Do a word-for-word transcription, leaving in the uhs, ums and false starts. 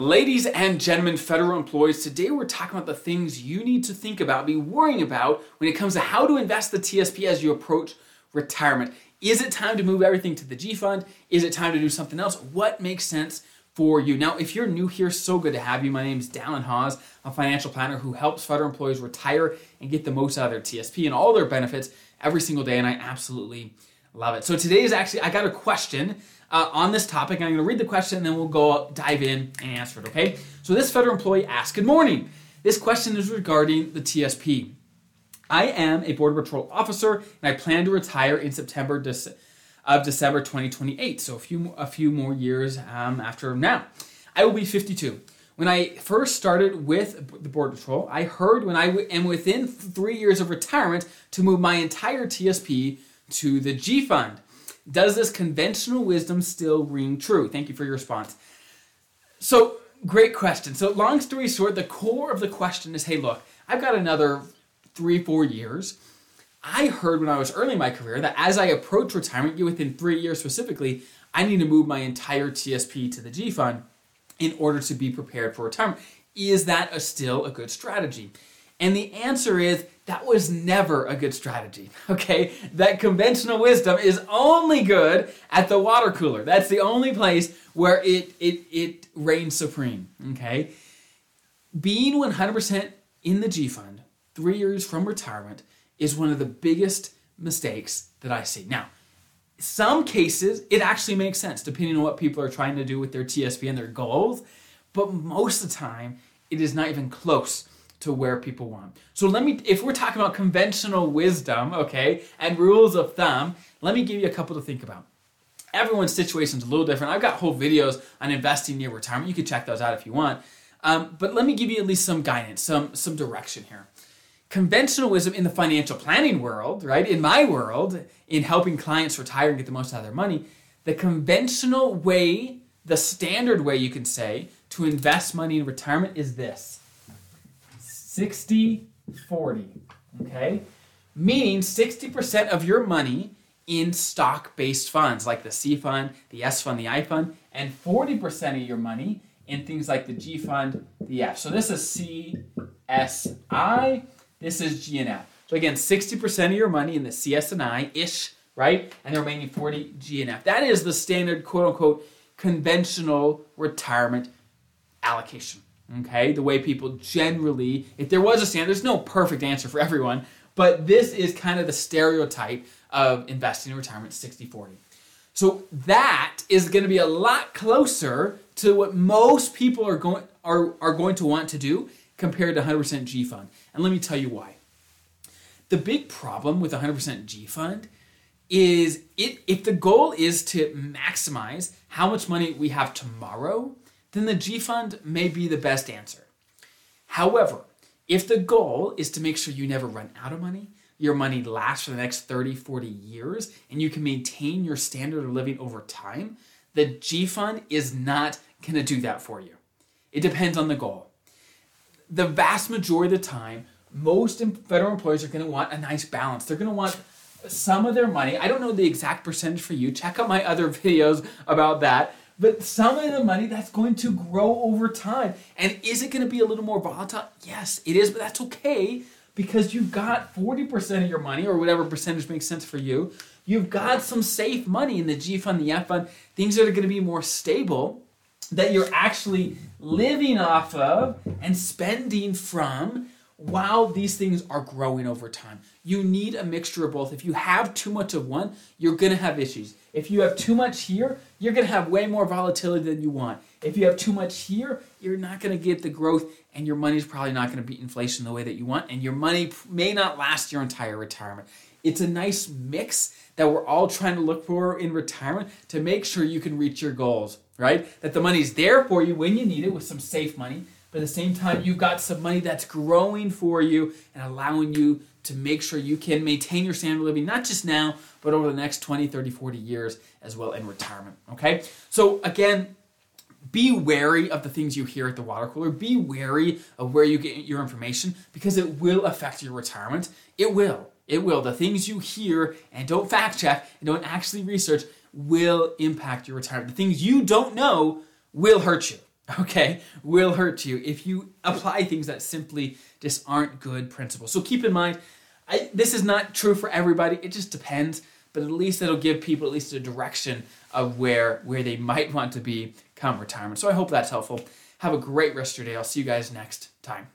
Ladies and gentlemen, federal employees, today we're talking about the things you need to think about, be worrying about when it comes to how to invest the T S P as you approach retirement. Is it time to move everything to the G Fund? Is it time to do something else? What makes sense for you? Now, if you're new here, so good to have you. My name is Dallin Hawes, a financial planner who helps federal employees retire and get the most out of their T S P and all their benefits every single day, and I absolutely love it. So today is actually, I got a question Uh, on this topic. I'm going to read the question and then we'll go dive in and answer it, okay? So this federal employee asked, good morning. This question is regarding the T S P. I am a Border Patrol officer and I plan to retire in September of December twenty twenty-eight, so a few, a few more years um, after now. I will be fifty-two. When I first started with the Border Patrol, I heard when I w- am within three years of retirement to move my entire T S P to the G Fund. Does this conventional wisdom still ring true? Thank you for your response. So, great question. So, long story short, the core of the question is, hey, look, I've got another three, four years. I heard when I was early in my career that as I approach retirement, you within three years specifically, I need to move my entire T S P to the G Fund in order to be prepared for retirement. Is that a, still a good strategy? And the answer is, that was never a good strategy, okay? That conventional wisdom is only good at the water cooler. That's the only place where it it it reigns supreme, okay? Being one hundred percent in the G Fund, three years from retirement, is one of the biggest mistakes that I see. Now, some cases, it actually makes sense, depending on what people are trying to do with their T S P and their goals, but most of the time, it is not even close to where people want. So let me, if we're talking about conventional wisdom, okay, and rules of thumb, let me give you a couple to think about. Everyone's situation is a little different. I've got whole videos on investing near retirement. You can check those out if you want. Um, but let me give you at least some guidance, some, some direction here. Conventional wisdom in the financial planning world, right, in my world, in helping clients retire and get the most out of their money, the conventional way, the standard way you can say, to invest money in retirement is this. sixty forty, okay? Meaning sixty percent of your money in stock-based funds like the C Fund, the S Fund, the I Fund, and forty percent of your money in things like the G Fund, the F. So this is C S I, this is G and F. So again, sixty percent of your money in the C S and I-ish, right? And the remaining forty G and F. That is the standard, quote-unquote, conventional retirement allocation. Okay, the way people generally, if there was a standard, there's no perfect answer for everyone, but this is kind of the stereotype of investing in retirement, sixty forty. So that is going to be a lot closer to what most people are going are, are going to want to do compared to one hundred percent G Fund. And let me tell you why. The big problem with one hundred percent G Fund is it if the goal is to maximize how much money we have tomorrow, then the G Fund may be the best answer. However, if the goal is to make sure you never run out of money, your money lasts for the next thirty, forty years, and you can maintain your standard of living over time, the G Fund is not going to do that for you. It depends on the goal. The vast majority of the time, most federal employees are going to want a nice balance. They're going to want some of their money. I don't know the exact percentage for you. Check out my other videos about that. But some of the money that's going to grow over time. And is it going to be a little more volatile? Yes, it is, but that's okay because you've got forty percent of your money or whatever percentage makes sense for you. You've got some safe money in the G Fund, the F Fund, things that are going to be more stable that you're actually living off of and spending from while these things are growing over time. You need a mixture of both. If you have too much of one, you're going to have issues. If you have too much here, you're going to have way more volatility than you want. If you have too much here, you're not going to get the growth and your money's probably not going to beat inflation the way that you want and your money may not last your entire retirement. It's a nice mix that we're all trying to look for in retirement to make sure you can reach your goals, right? That the money's there for you when you need it with some safe money, but at the same time, you've got some money that's growing for you and allowing you to make sure you can maintain your standard of living, not just now, but over the next twenty, thirty, forty years as well in retirement, okay? So again, be wary of the things you hear at the water cooler. Be wary of where you get your information because it will affect your retirement. It will. It will. The things you hear and don't fact check and don't actually research will impact your retirement. The things you don't know will hurt you. okay, will hurt you if you apply things that simply just aren't good principles. So keep in mind, I, this is not true for everybody. It just depends, but at least it'll give people at least a direction of where, where they might want to be come retirement. So I hope that's helpful. Have a great rest of your day. I'll see you guys next time.